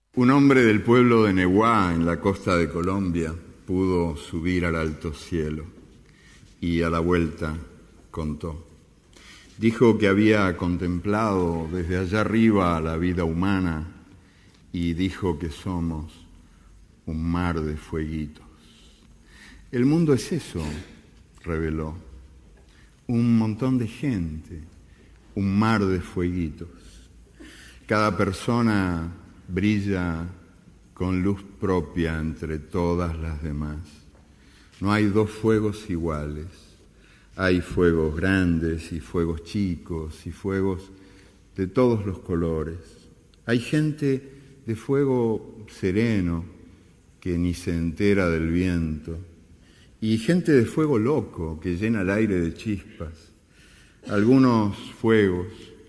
Un hombre del pueblo de Neguá, en la costa de Colombia, pudo subir al alto cielo y a la vuelta contó. Dijo que había contemplado desde allá arriba la vida humana y dijo que somos un mar de fueguitos. El mundo es eso, reveló, un montón de gente, un mar de fueguitos. Cada persona brilla con luz propia entre todas las demás. No hay dos fuegos iguales. Hay fuegos grandes y fuegos chicos y fuegos de todos los colores. Hay gente de fuego sereno que ni se entera del viento y gente de fuego loco que llena el aire de chispas. Algunos fuegos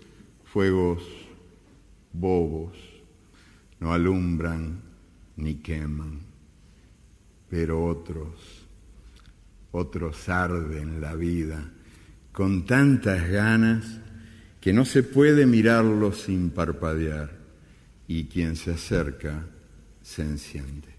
bobos, no alumbran ni queman, pero otros arden la vida con tantas ganas que no se puede mirarlos sin parpadear y quien se acerca se enciende.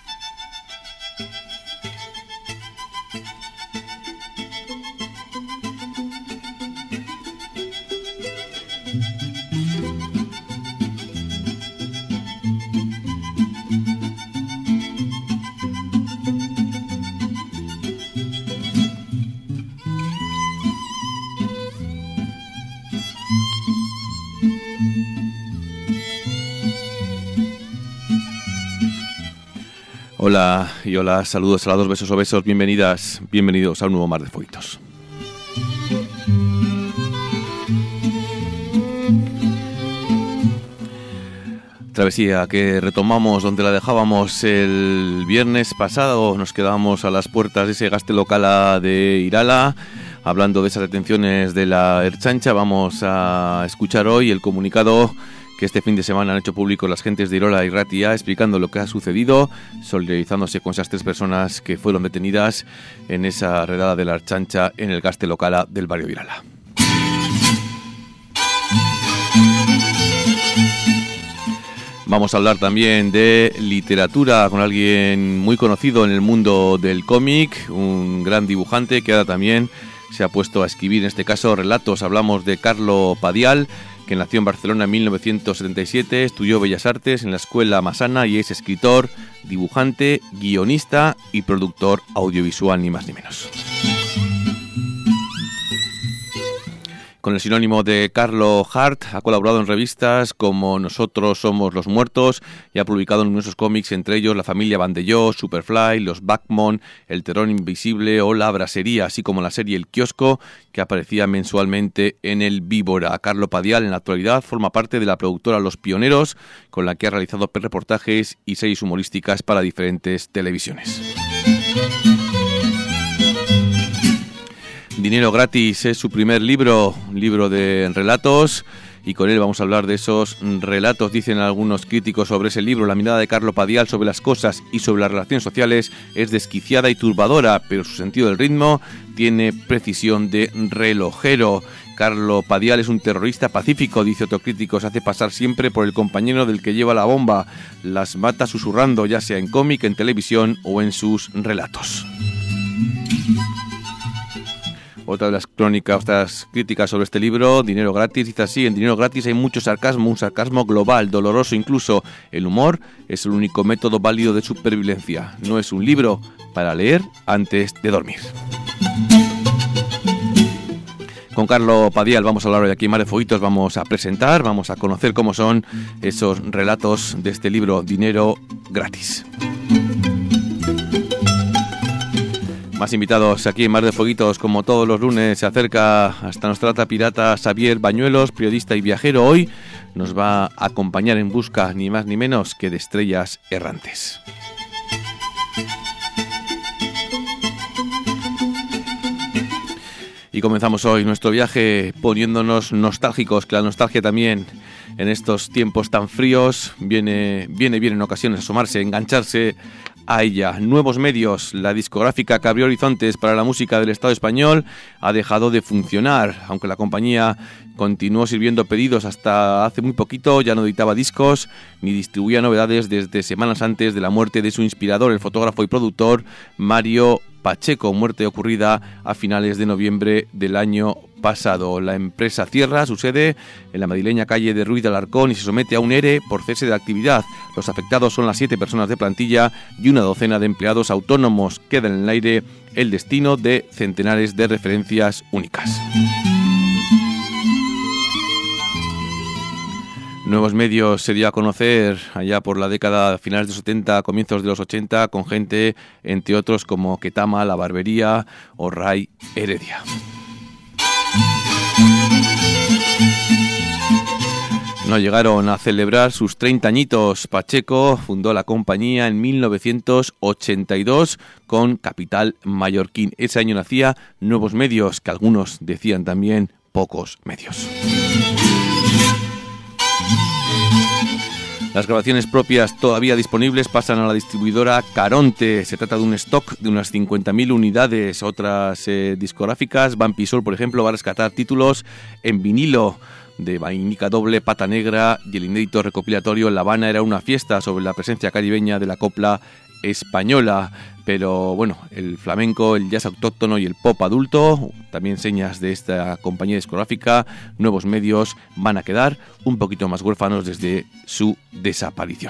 Hola y hola, saludos a las dos, besos o besos, bienvenidos a un nuevo Mar de Fueguitos. Travesía que retomamos donde la dejábamos el viernes pasado. Nos quedamos a las puertas de ese Gaztelokala de Irala, hablando de esas detenciones de la Ertzaintza. Vamos a escuchar hoy el comunicado que este fin de semana han hecho público las gentes de Irola y Ratia, explicando lo que ha sucedido, solidarizándose con esas 3 personas que fueron detenidas en esa redada de la Ertzaintza en el Gaztelokala del barrio de Irala. Vamos a hablar también de literatura con alguien muy conocido en el mundo del cómic, un gran dibujante que ahora también se ha puesto a escribir, en este caso, relatos. Hablamos de Carlo Padial, que nació en Barcelona en 1977, estudió Bellas Artes en la Escuela Massana y es escritor, dibujante, guionista y productor audiovisual, ni más ni menos. Con el sinónimo de Carlo Hart, ha colaborado en revistas como Nosotros somos los muertos y ha publicado numerosos cómics, entre ellos La familia Vandelló, Superfly, Los Bachman, El terror invisible o La brasería, así como la serie El kiosco, que aparecía mensualmente en el Víbora. Carlo Padial en la actualidad forma parte de la productora Los Pioneros, con la que ha realizado reportajes y series humorísticas para diferentes televisiones. Dinero gratis es su primer libro, un libro de relatos, y con él vamos a hablar de esos relatos. Dicen algunos críticos sobre ese libro: la mirada de Carlo Padial sobre las cosas y sobre las relaciones sociales es desquiciada y turbadora, pero su sentido del ritmo tiene precisión de relojero. Carlo Padial es un terrorista pacífico, dice otro crítico, se hace pasar siempre por el compañero del que lleva la bomba, las mata susurrando, ya sea en cómic, en televisión o en sus relatos. Otra de las crónicas, otras críticas sobre este libro, Dinero gratis, dice así: en Dinero gratis hay mucho sarcasmo, un sarcasmo global, doloroso incluso. El humor es el único método válido de supervivencia. No es un libro para leer antes de dormir. Con Carlo Padial vamos a hablar hoy aquí en Mar de Fueguitos, vamos a presentar, vamos a conocer cómo son esos relatos de este libro, Dinero gratis. Más invitados aquí en Mar de Fueguitos, como todos los lunes. Se acerca hasta nuestra lata pirata Xavier Bañuelos, periodista y viajero. Hoy nos va a acompañar en busca ni más ni menos que de estrellas errantes. Y comenzamos hoy nuestro viaje poniéndonos nostálgicos, que la nostalgia también en estos tiempos tan fríos viene bien en ocasiones asomarse, engancharse a ella. Nuevos Medios, la discográfica que abrió horizontes para la música del Estado español, ha dejado de funcionar. Aunque la compañía continuó sirviendo pedidos hasta hace muy poquito, ya no editaba discos ni distribuía novedades desde semanas antes de la muerte de su inspirador, el fotógrafo y productor Mario Pacheco, muerte ocurrida a finales de noviembre del año pasado. La empresa cierra su sede en la madrileña calle de Ruiz de Alarcón y se somete a un ERE por cese de actividad. Los afectados son las 7 personas de plantilla y una docena de empleados autónomos. Queda en el aire el destino de centenares de referencias únicas. Nuevos Medios se dio a conocer allá por la década finales de los 70, comienzos de los 80, con gente, entre otros, como Ketama, La Barbería o Ray Heredia. No llegaron a celebrar sus 30 añitos. Pacheco fundó la compañía en 1982 con capital mallorquín. Ese año nacía Nuevos Medios, que algunos decían también Pocos Medios. Las grabaciones propias todavía disponibles pasan a la distribuidora Caronte. Se trata de un stock de unas 50.000 unidades. Otras discográficas, Vampisol, por ejemplo, va a rescatar títulos en vinilo de Vainica Doble, Pata Negra y el inédito recopilatorio La Habana era una fiesta, sobre la presencia caribeña de la copla española. Pero bueno, el flamenco, el jazz autóctono y el pop adulto, también señas de esta compañía discográfica, Nuevos Medios, van a quedar un poquito más huérfanos desde su desaparición.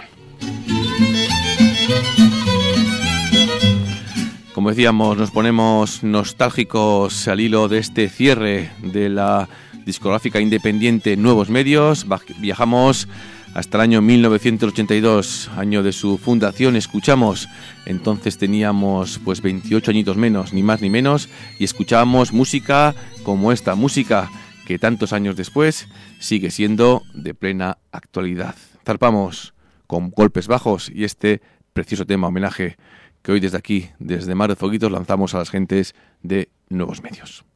Como decíamos, nos ponemos nostálgicos al hilo de este cierre de la discográfica independiente Nuevos Medios. Viajamos hasta el año 1982, año de su fundación. Escuchamos, entonces teníamos pues 28 añitos menos, ni más ni menos, y escuchábamos música como esta, música que tantos años después sigue siendo de plena actualidad. Zarpamos con Golpes Bajos y este precioso tema homenaje que hoy desde aquí, desde Mar de Foguitos, lanzamos a las gentes de Nuevos Medios.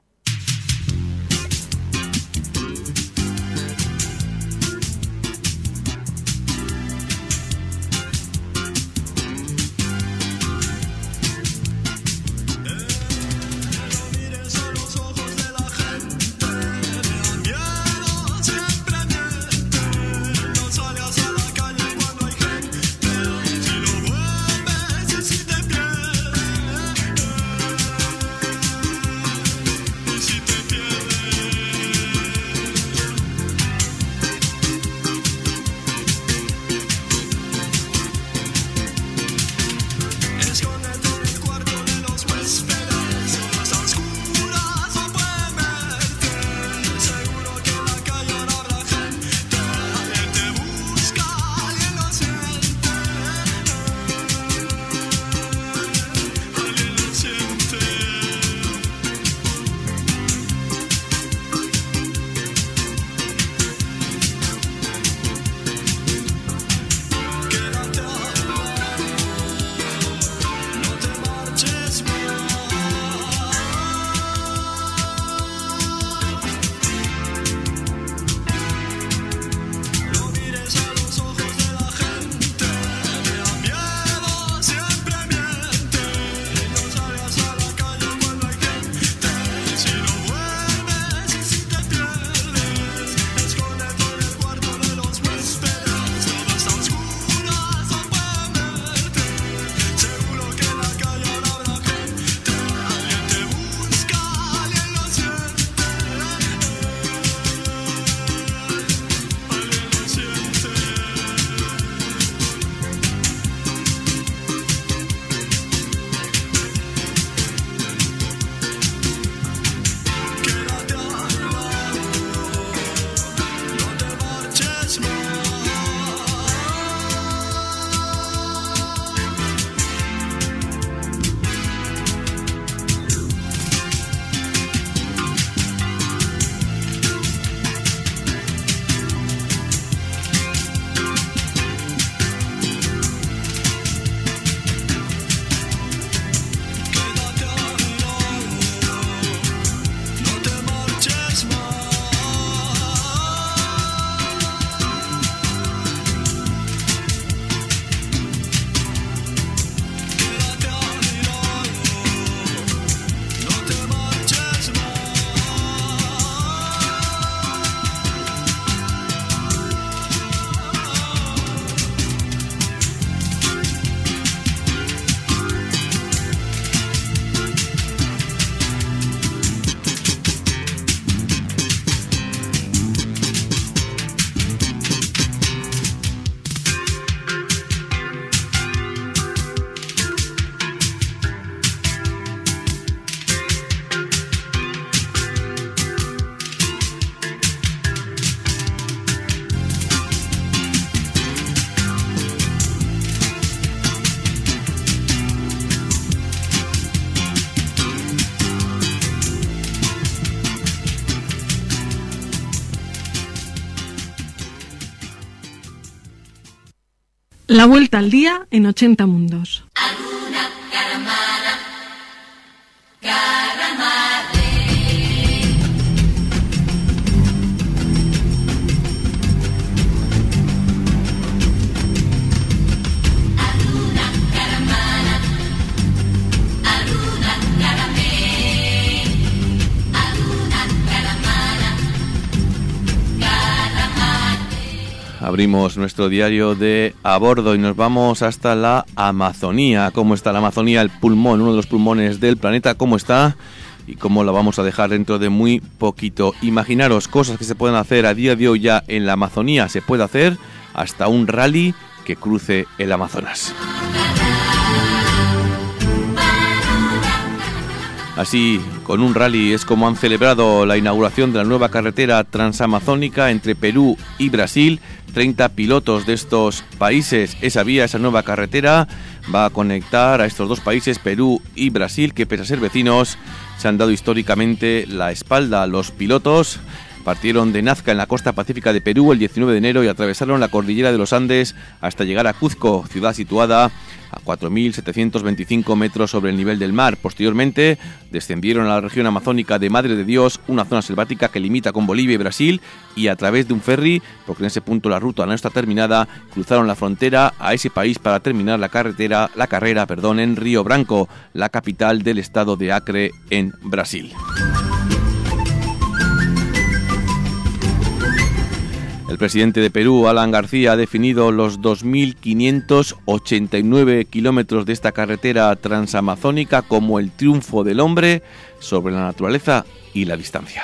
La vuelta al día en 80 mundos. Abrimos nuestro diario de a bordo y nos vamos hasta la Amazonía. ¿Cómo está la Amazonía? El pulmón, uno de los pulmones del planeta. ¿Cómo está? Y cómo la vamos a dejar dentro de muy poquito. Imaginaros cosas que se pueden hacer a día de hoy ya en la Amazonía. Se puede hacer hasta un rally que cruce el Amazonas. Así, con un rally es como han celebrado la inauguración de la nueva carretera transamazónica entre Perú y Brasil. 30 pilotos de estos países. Esa vía, esa nueva carretera, va a conectar a estos dos países, Perú y Brasil, que pese a ser vecinos, se han dado históricamente la espalda. Los pilotos partieron de Nazca, en la costa pacífica de Perú, el 19 de enero y atravesaron la cordillera de los Andes hasta llegar a Cuzco, ciudad situada a 4.725 metros sobre el nivel del mar. Posteriormente descendieron a la región amazónica de Madre de Dios, una zona selvática que limita con Bolivia y Brasil, y a través de un ferry, porque en ese punto la ruta no está terminada, cruzaron la frontera a ese país para terminar la carrera en Río Branco, la capital del estado de Acre, en Brasil. El presidente de Perú, Alan García, ha definido los 2.589 kilómetros de esta carretera transamazónica como el triunfo del hombre sobre la naturaleza y la distancia.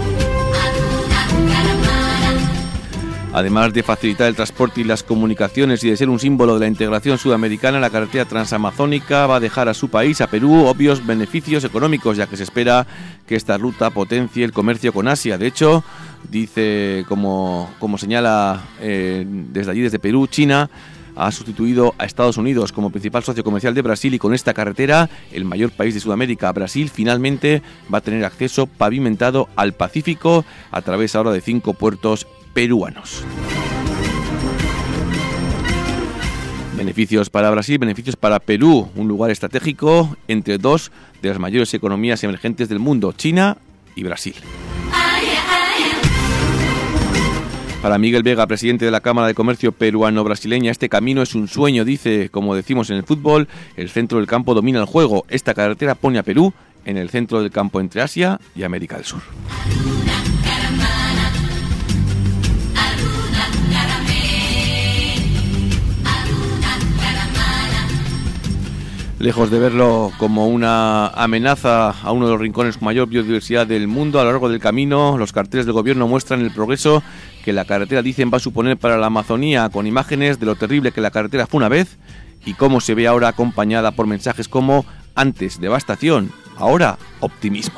Además de facilitar el transporte y las comunicaciones y de ser un símbolo de la integración sudamericana, la carretera transamazónica va a dejar a su país, a Perú, obvios beneficios económicos, ya que se espera que esta ruta potencie el comercio con Asia. De hecho, dice, como señala desde allí, desde Perú, China ha sustituido a Estados Unidos como principal socio comercial de Brasil, y con esta carretera, el mayor país de Sudamérica, Brasil, finalmente va a tener acceso pavimentado al Pacífico a través ahora de 5 puertos peruanos. Beneficios para Brasil, beneficios para Perú, un lugar estratégico entre dos de las mayores economías emergentes del mundo, China y Brasil. Para Miguel Vega, presidente de la Cámara de Comercio Peruano-Brasileña, este camino es un sueño. Dice, como decimos en el fútbol, el centro del campo domina el juego. Esta carretera pone a Perú en el centro del campo entre Asia y América del Sur. Lejos de verlo como una amenaza a uno de los rincones con mayor biodiversidad del mundo, a lo largo del camino los carteles del gobierno muestran el progreso que la carretera, dicen, va a suponer para la Amazonía, con imágenes de lo terrible que la carretera fue una vez y cómo se ve ahora, acompañada por mensajes como antes devastación, ahora optimismo.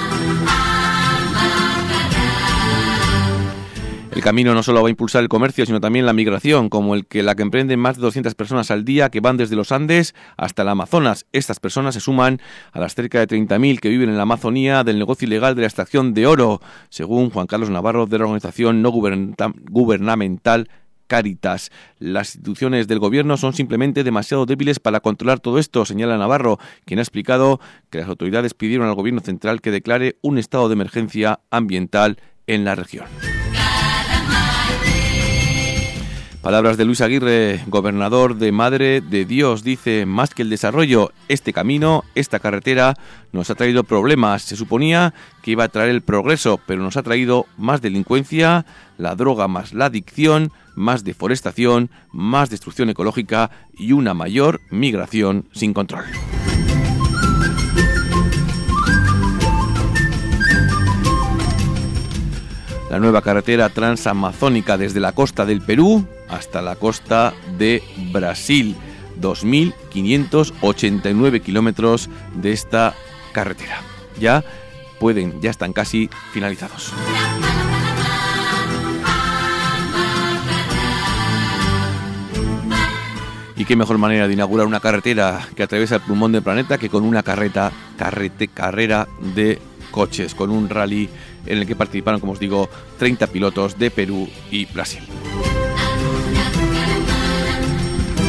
El camino no solo va a impulsar el comercio, sino también la migración, como la que emprenden más de 200 personas al día que van desde los Andes hasta el Amazonas. Estas personas se suman a las cerca de 30.000 que viven en la Amazonía del negocio ilegal de la extracción de oro, según Juan Carlos Navarro, de la organización no gubernamental Cáritas. Las instituciones del gobierno son simplemente demasiado débiles para controlar todo esto, señala Navarro, quien ha explicado que las autoridades pidieron al gobierno central que declare un estado de emergencia ambiental en la región. Palabras de Luis Aguirre, gobernador de Madre de Dios. Dice, más que el desarrollo, este camino, esta carretera, nos ha traído problemas. Se suponía que iba a traer el progreso, pero nos ha traído más delincuencia, la droga más la adicción, más deforestación, más destrucción ecológica y una mayor migración sin control. La nueva carretera transamazónica desde la costa del Perú hasta la costa de Brasil. 2.589 kilómetros de esta carretera. Ya están casi finalizados. Y qué mejor manera de inaugurar una carretera que atraviesa el pulmón del planeta que con una carrera de coches, con un rally en el que participaron, como os digo, 30 pilotos de Perú y Brasil.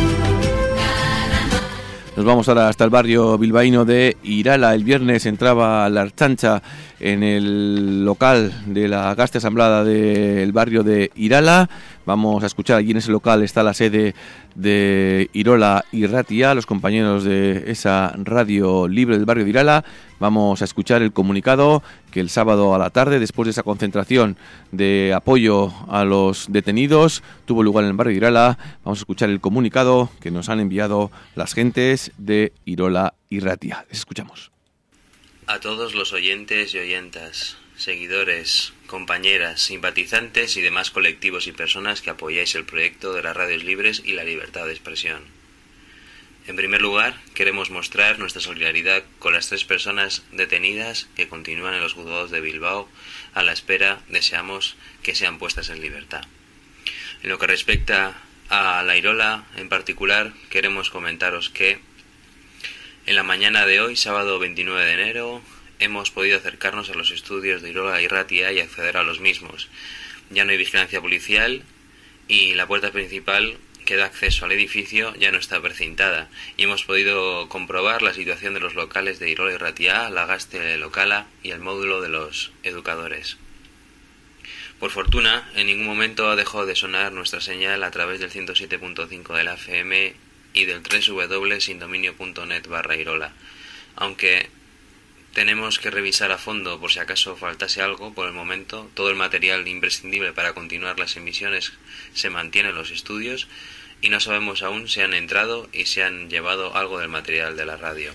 Nos vamos ahora hasta el barrio bilbaíno de Irala. El viernes entraba la Ertzaintza en el local de la Gazte Asamblada del barrio de Irala. Vamos a escuchar, allí en ese local está la sede de Irola Irratia, los compañeros de esa radio libre del barrio de Irala. Vamos a escuchar el comunicado que el sábado a la tarde, después de esa concentración de apoyo a los detenidos, tuvo lugar en el barrio de Irala. Vamos a escuchar el comunicado que nos han enviado las gentes de Irola Irratia. Les escuchamos. A todos los oyentes y oyentas, seguidores, compañeras, simpatizantes y demás colectivos y personas que apoyáis el proyecto de las radios libres y la libertad de expresión. En primer lugar, queremos mostrar nuestra solidaridad con las 3 personas detenidas que continúan en los juzgados de Bilbao a la espera, deseamos, que sean puestas en libertad. En lo que respecta a la Irola en particular, queremos comentaros que en la mañana de hoy, sábado 29 de enero, hemos podido acercarnos a los estudios de Irola Irratia y acceder a los mismos. Ya no hay vigilancia policial y la puerta principal que da acceso al edificio ya no está precintada, y hemos podido comprobar la situación de los locales de Irola Irratia, la Gazte Locala y el módulo de los educadores. Por fortuna, en ningún momento ha dejado de sonar nuestra señal a través del 107.5 de la FM y del www.sindominio.net/Irola, aunque tenemos que revisar a fondo por si acaso faltase algo. Por el momento, todo el material imprescindible para continuar las emisiones se mantiene en los estudios y no sabemos aún si han entrado y si han llevado algo del material de la radio.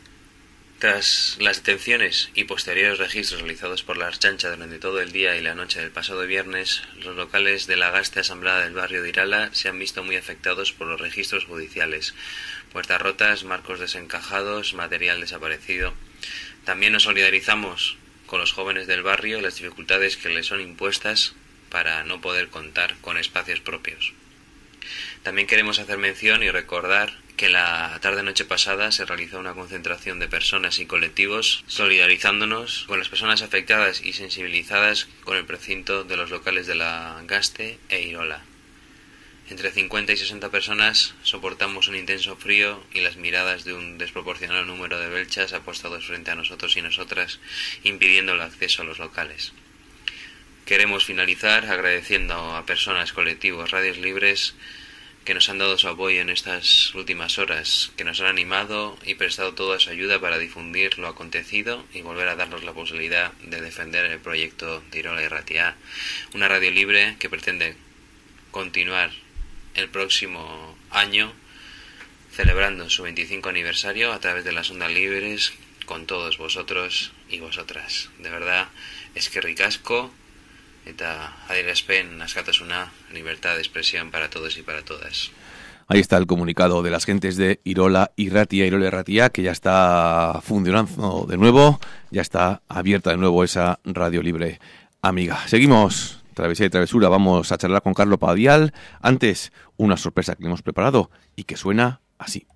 Tras las detenciones y posteriores registros realizados por la Ertzaintza durante todo el día y la noche del pasado viernes, los locales de la Gazte Asamblada del barrio de Irala se han visto muy afectados por los registros judiciales: puertas rotas, marcos desencajados, material desaparecido. También nos solidarizamos con los jóvenes del barrio y las dificultades que les son impuestas para no poder contar con espacios propios. También queremos hacer mención y recordar que la tarde-noche pasada se realizó una concentración de personas y colectivos solidarizándonos con las personas afectadas y sensibilizadas con el precinto de los locales de la Gazte e Irola. Entre 50 y 60 personas soportamos un intenso frío y las miradas de un desproporcionado número de belchas apostados frente a nosotros y nosotras, impidiendo el acceso a los locales. Queremos finalizar agradeciendo a personas, colectivos, radios libres que nos han dado su apoyo en estas últimas horas, que nos han animado y prestado toda su ayuda para difundir lo acontecido y volver a darnos la posibilidad de defender el proyecto de Irola Irratia, una radio libre que pretende continuar el próximo año celebrando su 25 aniversario a través de las ondas libres con todos vosotros y vosotras. De verdad, eskerrik asko eta adierazpen askatasuna, libertad de expresión para todos y para todas. Ahí está el comunicado de las gentes de Irola Irratia, que ya está funcionando de nuevo, ya está abierta de nuevo esa radio libre amiga. Seguimos, Travesía y Travesura, vamos a charlar con Carlo Padial. Antes, una sorpresa que le hemos preparado y que suena así.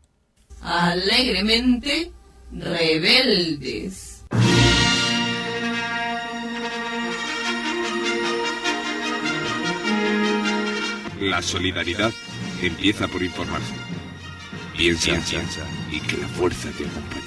Alegremente rebeldes. La solidaridad empieza por informarse. Piensa y que la fuerza te acompañe.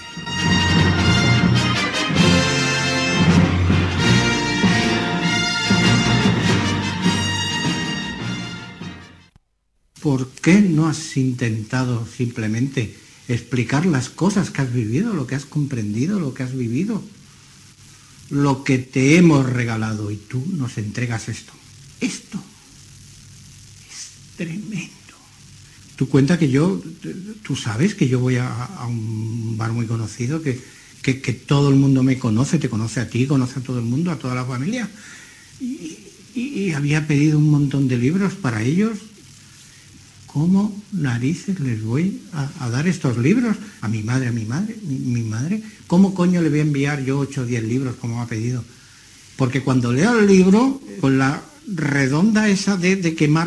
¿Por qué no has intentado simplemente explicar las cosas que has vivido, lo que has comprendido, lo que has vivido? Lo que te hemos regalado y tú nos entregas esto. Esto es tremendo. Tú cuenta que tú sabes que yo voy a un bar muy conocido, que todo el mundo me conoce, te conoce a ti, conoce a todo el mundo, a toda la familia. Y había pedido un montón de libros para ellos. ¿Cómo narices les voy a dar estos libros? A mi madre, mi madre. ¿Cómo coño le voy a enviar yo 8 o 10 libros como ha pedido? Porque cuando leo el libro, con la redonda esa de quemar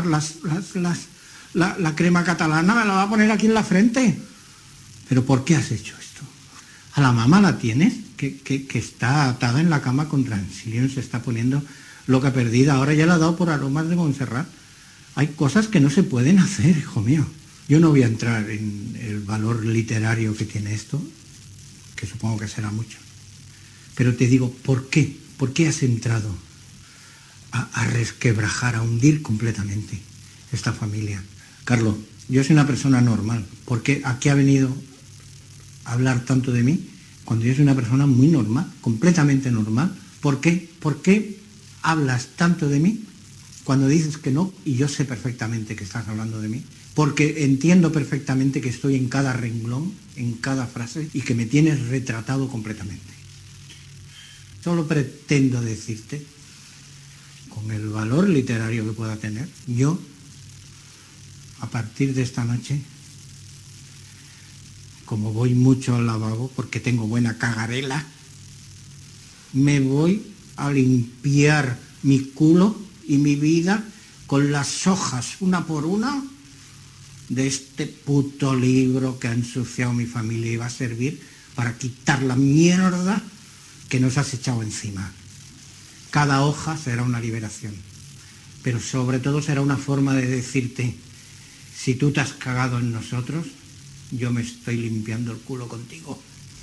la crema catalana, me la va a poner aquí en la frente. ¿Pero por qué has hecho esto? A la mamá la tienes, que está atada en la cama con Transilium, se está poniendo loca perdida. Ahora ya la ha dado por aromas de Montserrat. Hay cosas que no se pueden hacer, hijo mío. Yo no voy a entrar en el valor literario que tiene esto, que supongo que será mucho. Pero te digo, ¿por qué? ¿Por qué has entrado a resquebrajar, a hundir completamente esta familia? Carlos, yo soy una persona normal. ¿Por qué aquí ha venido a hablar tanto de mí cuando yo soy una persona muy normal, completamente normal? ¿Por qué? ¿Por qué hablas tanto de mí cuando dices que no? Y yo sé perfectamente que estás hablando de mí, porque entiendo perfectamente que estoy en cada renglón, en cada frase, y que me tienes retratado completamente. Solo pretendo decirte, con el valor literario que pueda tener, yo, a partir de esta noche, como voy mucho al lavabo, porque tengo buena cagarela, me voy a limpiar mi culo y mi vida con las hojas, una por una, de este puto libro que ha ensuciado mi familia y va a servir para quitar la mierda que nos has echado encima. Cada hoja será una liberación, pero sobre todo será una forma de decirte, si tú te has cagado en nosotros, yo me estoy limpiando el culo contigo.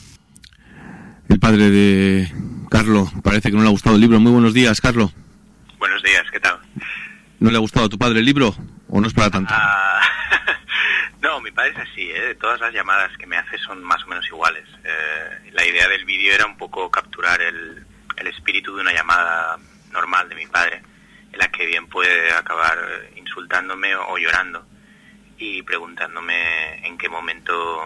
El padre de Carlos, parece que no le ha gustado el libro. Muy buenos días, Carlos. Buenos días, ¿qué tal? ¿No le ha gustado a tu padre el libro o no es para tanto? No, mi padre es así, todas las llamadas que me hace son más o menos iguales. La idea del vídeo era un poco capturar el espíritu de una llamada normal de mi padre, en la que bien puede acabar insultándome o llorando y preguntándome en qué momento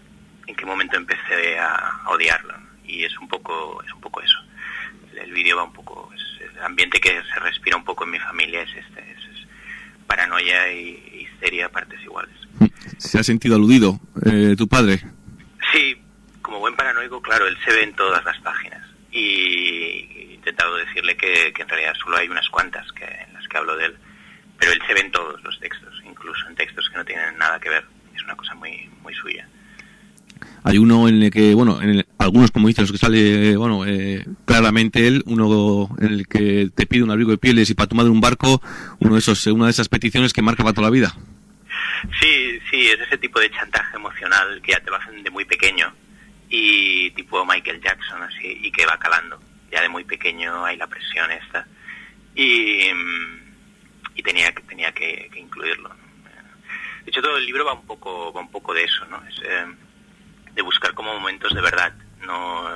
empecé a odiarlo. Y es un poco eso. El vídeo va un poco, el ambiente que se respira un poco en mi familia es paranoia y histeria a partes iguales. ¿Se ha sentido aludido tu padre? Sí, como buen paranoico, claro, él se ve en todas las páginas y he intentado decirle que en realidad solo hay unas cuantas en las que hablo de él, pero él se ve en todos los textos, incluso en textos que no tienen nada que ver. Es una cosa muy, muy suya. Hay uno en el que, algunos, como dicen, los que sale, claramente él, uno en el que te pide un abrigo de pieles y para tu madre un barco, una de esas peticiones que marca para toda la vida. Sí, es ese tipo de chantaje emocional que ya te lo hacen de muy pequeño y tipo Michael Jackson, así, y que va calando. Ya de muy pequeño hay la presión esta y tenía que incluirlo, ¿no? De hecho, todo el libro va un poco de eso, ¿no? Es de buscar como momentos de verdad, no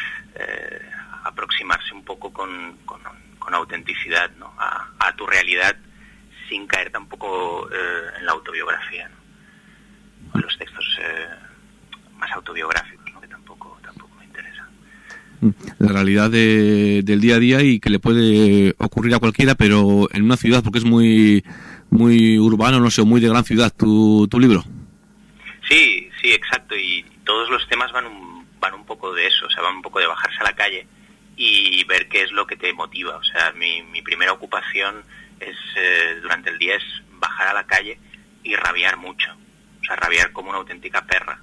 aproximarse un poco con autenticidad, ¿no? a tu realidad, sin caer tampoco en la autobiografía, ¿no? Los textos más autobiográficos, ¿no? Que tampoco me interesa. La realidad del día a día y que le puede ocurrir a cualquiera, pero en una ciudad, porque es muy muy urbano, no sé, muy de gran ciudad tu libro. Sí, exacto, y todos los temas van un poco de eso, o sea, van un poco de bajarse a la calle y ver qué es lo que te motiva. O sea, mi primera ocupación es durante el día es bajar a la calle y rabiar mucho, o sea, rabiar como una auténtica perra.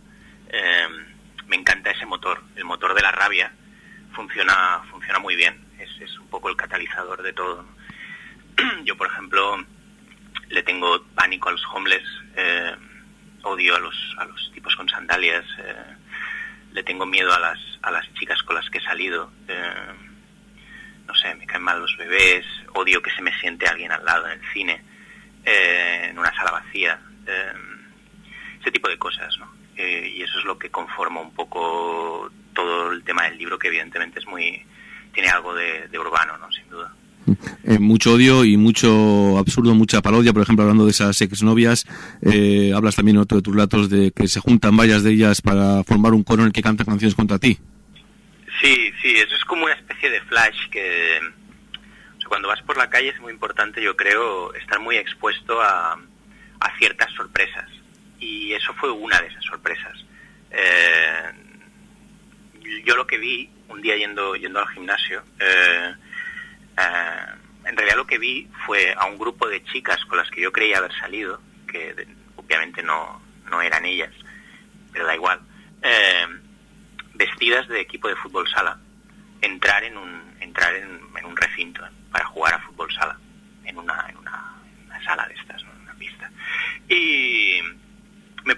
Me encanta ese motor, el motor de la rabia funciona muy bien, es un poco el catalizador de todo, ¿no? Yo, por ejemplo, le tengo pánico a los homeless, odio a los tipos con sandalias, le tengo miedo a las chicas con las que he salido, no sé, me caen mal los bebés, odio que se me siente alguien al lado en el cine, en una sala vacía, ese tipo de cosas, ¿no? Y eso es lo que conforma un poco todo el tema del libro, que evidentemente tiene algo de urbano, ¿no? Sin duda. Mucho odio y mucho absurdo, mucha parodia. Por ejemplo, hablando de esas exnovias, hablas también en otro de tus relatos de que se juntan varias de ellas para formar un coro en el que cantan canciones contra ti. Sí, eso es como una especie de flash que, o sea, cuando vas por la calle es muy importante, yo creo, estar muy expuesto a ciertas sorpresas, y eso fue una de esas sorpresas. Yo lo que vi un día yendo al gimnasio, en realidad lo que vi fue a un grupo de chicas con las que yo creía haber salido, que obviamente no eran ellas, pero da igual, vestidas de equipo de fútbol sala, entrar en un recinto para jugar a fútbol sala, en una sala de estas, ¿no? En una pista. Y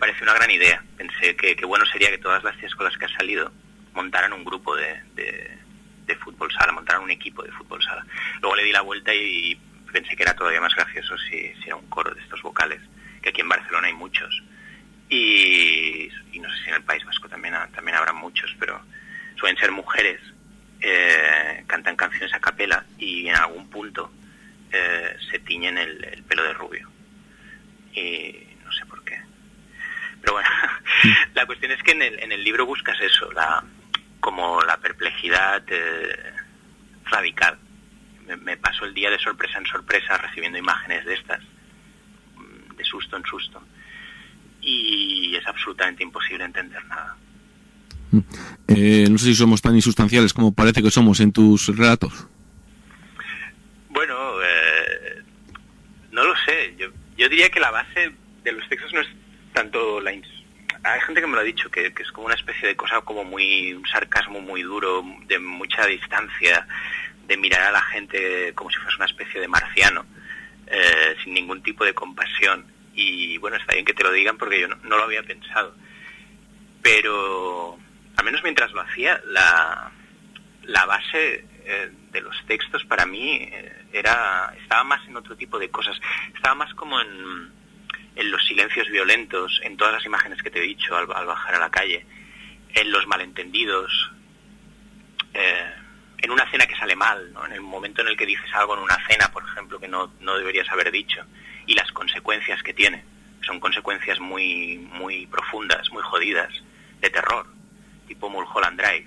pareció una gran idea. Pensé que bueno sería que todas las tías con las que has salido montaran un grupo de fútbol sala, montaran un equipo de fútbol sala. Luego le di la vuelta y pensé que era todavía más gracioso si era un coro de estos vocales, que aquí en Barcelona hay muchos. Y no sé si en el País Vasco también habrá muchos, pero suelen ser mujeres, cantan canciones a capela y en algún punto se tiñen el pelo de rubio. Y no sé por qué. Pero bueno, la cuestión es que en el libro buscas eso, como la perplejidad radical. Me paso el día de sorpresa en sorpresa recibiendo imágenes de estas, de susto en susto, y es absolutamente imposible entender nada. No sé si somos tan insustanciales como parece que somos en tus relatos. Bueno, no lo sé. Yo diría que la base de los textos no es tanto hay gente que me lo ha dicho, que es como una especie de cosa como un sarcasmo muy duro, de mucha distancia, de mirar a la gente como si fuese una especie de marciano, sin ningún tipo de compasión. Y bueno, está bien que te lo digan porque yo no lo había pensado. Pero, al menos mientras lo hacía, la base de los textos para mí estaba más en otro tipo de cosas. Estaba más como en los silencios violentos, en todas las imágenes que te he dicho al bajar a la calle, en los malentendidos, en una cena que sale mal, ¿no? En el momento en el que dices algo en una cena, por ejemplo, que no deberías haber dicho, y las consecuencias que tiene. Son consecuencias muy, muy profundas, muy jodidas, de terror, tipo Mulholland Drive.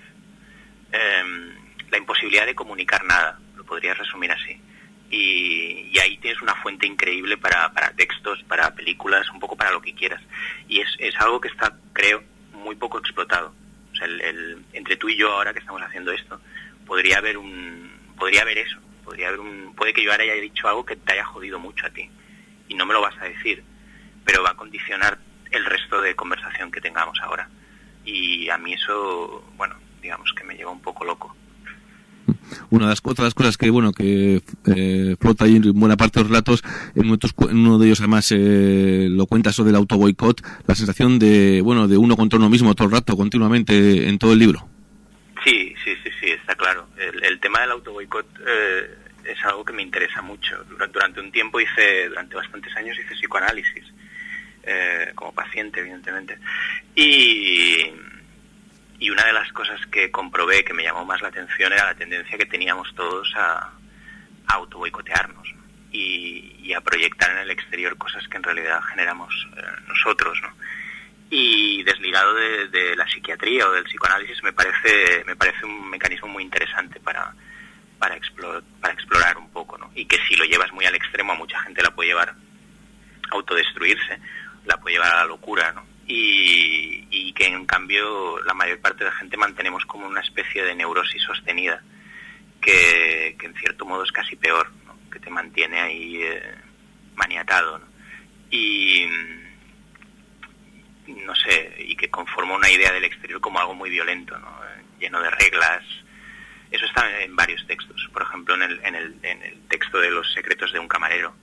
La imposibilidad de comunicar nada, lo podrías resumir así. Y ahí tienes una fuente increíble para textos, para películas, un poco para lo que quieras. Y es algo que está, creo, muy poco explotado. O sea, entre tú y yo, ahora que estamos haciendo esto, podría haber eso. Puede que yo ahora haya dicho algo que te haya jodido mucho a ti. Y no me lo vas a decir, pero va a condicionar el resto de conversación que tengamos ahora. Y a mí eso, bueno, digamos que me lleva un poco loco. Una de las otras cosas que flota ahí en buena parte de los relatos, en uno de ellos además lo cuenta, eso del autoboicot, la sensación de uno contra uno mismo todo el rato, continuamente, en todo el libro. Sí, está claro. El tema del autoboicot es algo que me interesa mucho. Durante bastantes años hice psicoanálisis, como paciente, evidentemente. Y una de las cosas que comprobé que me llamó más la atención era la tendencia que teníamos todos a autoboicotearnos, ¿no? Y a proyectar en el exterior cosas que en realidad generamos nosotros, ¿no? Y desligado de la psiquiatría o del psicoanálisis me parece un mecanismo muy interesante para explorar un poco, ¿no? Y que si lo llevas muy al extremo, a mucha gente la puede llevar a autodestruirse, la puede llevar a la locura, ¿no? Y que en cambio la mayor parte de la gente mantenemos como una especie de neurosis sostenida que en cierto modo es casi peor, ¿no? Que te mantiene ahí maniatado, ¿no? Y no sé, y que conforma una idea del exterior como algo muy violento, ¿no? Lleno de reglas. Eso está en varios textos. Por ejemplo, en el texto de Los secretos de un camarero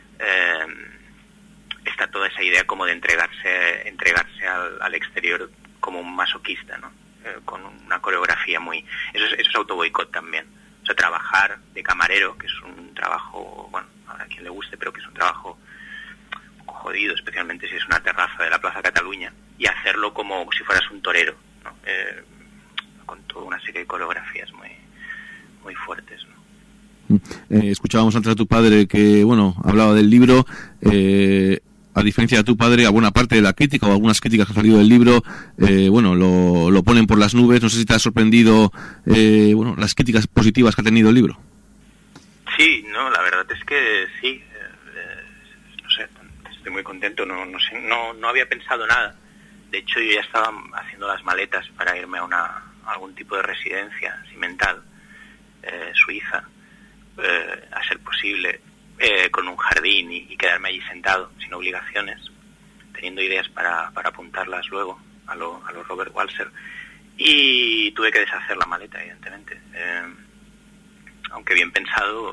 está toda esa idea como de entregarse al exterior como un masoquista, ¿no? Con una coreografía muy... Eso es autoboicot también. O sea, trabajar de camarero, que es un trabajo, bueno, a quien le guste, pero que es un trabajo un poco jodido, especialmente si es una terraza de la Plaza Cataluña, y hacerlo como si fueras un torero, ¿no? Con toda una serie de coreografías muy, muy fuertes, ¿no? Escuchábamos antes a tu padre que, hablaba del libro. A diferencia de tu padre, a buena parte de la crítica o algunas críticas que han salido del libro, lo ponen por las nubes. No sé si te ha sorprendido, las críticas positivas que ha tenido el libro. Sí, no, la verdad es que sí. No sé, estoy muy contento. No sé, no había pensado nada. De hecho, yo ya estaba haciendo las maletas para irme a algún tipo de residencia, si mental, Suiza, a ser posible, con un jardín y quedarme allí sentado, sin obligaciones, teniendo ideas para apuntarlas luego a lo Robert Walser. Y tuve que deshacer la maleta, evidentemente. Aunque bien pensado,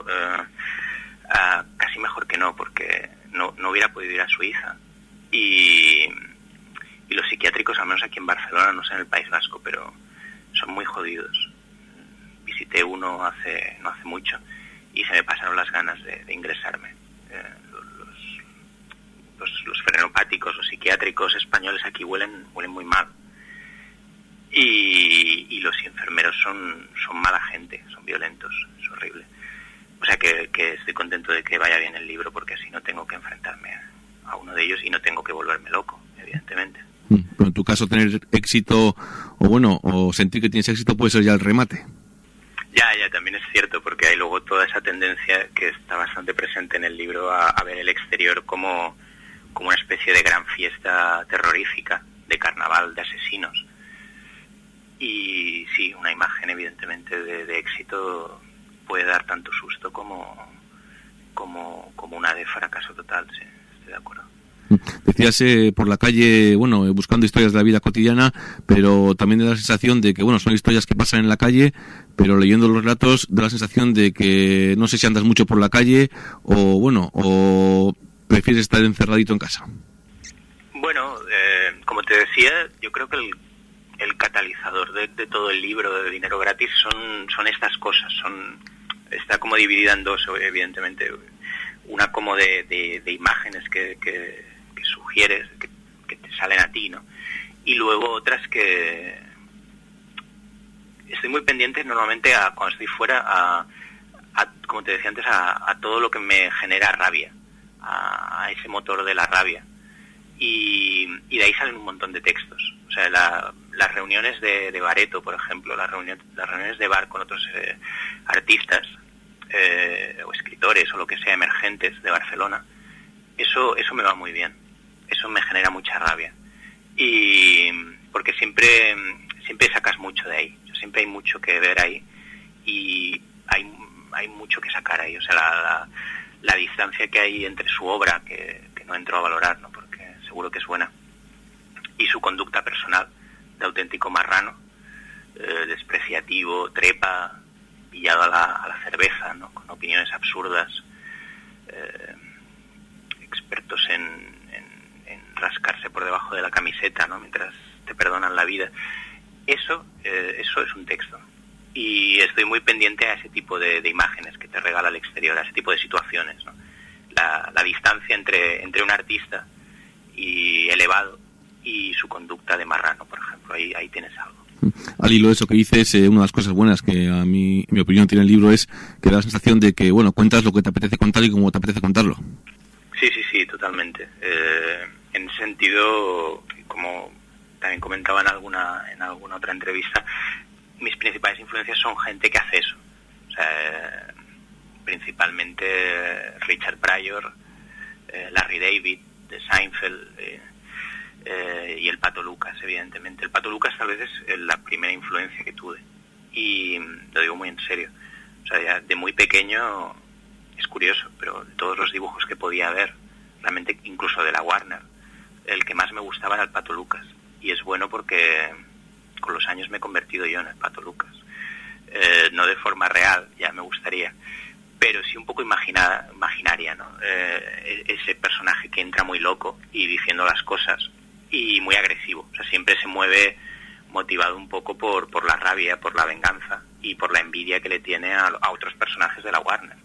casi mejor que no, porque no hubiera podido ir a Suiza. Y aquí en Barcelona, no sé en el País Vasco, pero son muy jodidos. Visité uno no hace mucho y se me pasaron las ganas de ingresarme. Los frenopáticos, los psiquiátricos españoles aquí huelen muy mal. Y los enfermeros son mala gente, son violentos, es horrible. O sea que estoy contento de que vaya bien el libro, porque así no tengo que enfrentarme a uno de ellos y no tengo que volverme loco, evidentemente. Pero en tu caso, tener éxito, o sentir que tienes éxito, puede ser ya el remate. Ya, también es cierto, porque hay luego toda esa tendencia que está bastante presente en el libro a ver el exterior como una especie de gran fiesta terrorífica, de carnaval, de asesinos. Y sí, una imagen evidentemente de éxito puede dar tanto susto como una de fracaso total, sí, estoy de acuerdo. Decías por la calle, buscando historias de la vida cotidiana, pero también da la sensación de que, son historias que pasan en la calle, pero leyendo los relatos da la sensación de que no sé si andas mucho por la calle o prefieres estar encerradito en casa. Bueno, como te decía, yo creo que el catalizador de todo el libro de Dinero Gratis son estas cosas, está como dividida en dos, evidentemente, una como de imágenes que sugieres, que te salen a ti, ¿no? Y luego otras que estoy muy pendiente normalmente cuando estoy fuera a como te decía antes, a todo lo que me genera rabia, a ese motor de la rabia. Y de ahí salen un montón de textos. O sea, las reuniones de Bareto, por ejemplo, las reuniones de bar con otros artistas o escritores o lo que sea, emergentes de Barcelona, eso me va muy bien. Eso me genera mucha rabia. Y porque siempre sacas mucho de ahí. O sea, siempre hay mucho que ver ahí y hay mucho que sacar ahí. O sea, la distancia que hay entre su obra, que no entro a valorar, ¿no? Porque seguro que es buena, y su conducta personal de auténtico marrano, despreciativo, trepa, pillado a la cerveza, ¿no? Con opiniones absurdas, expertos en rascarse por debajo de la camiseta, ¿no? Mientras te perdonan la vida. Eso es un texto. Y estoy muy pendiente a ese tipo de imágenes que te regala el exterior, a ese tipo de situaciones, ¿no? La distancia entre un artista y elevado y su conducta de marrano, por ejemplo, ahí tienes algo. Al hilo de eso que dices, una de las cosas buenas que a mí, en mi opinión, tiene el libro es que da la sensación de que, cuentas lo que te apetece contar y cómo te apetece contarlo. Sí, totalmente. En ese sentido, como también comentaba en alguna otra entrevista, mis principales influencias son gente que hace eso. O sea, principalmente Richard Pryor, Larry David, de Seinfeld, y el Pato Lucas, evidentemente. El Pato Lucas tal vez es la primera influencia que tuve, y lo digo muy en serio. O sea, ya de muy pequeño, es curioso, pero de todos los dibujos que podía ver, realmente incluso de la Warner, el que más me gustaba era el Pato Lucas. Y es bueno porque con los años me he convertido yo en el Pato Lucas. No de forma real, ya me gustaría, pero sí un poco imaginaria, ¿no? Ese personaje que entra muy loco y diciendo las cosas, y muy agresivo. O sea, siempre se mueve motivado un poco por la rabia, por la venganza y por la envidia que le tiene a otros personajes de la Warner.